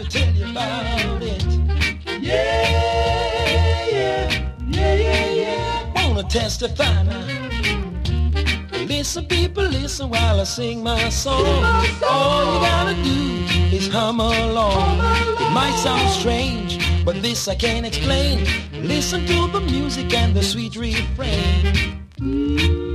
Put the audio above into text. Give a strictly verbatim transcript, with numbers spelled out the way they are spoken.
to tell you about it. Yeah, yeah, yeah, yeah, yeah. Wanna testify now. Listen, people, listen while I sing my song. All you gotta do is hum along. It might sound strange, but this I can't explain. Listen to the music and the sweet refrain.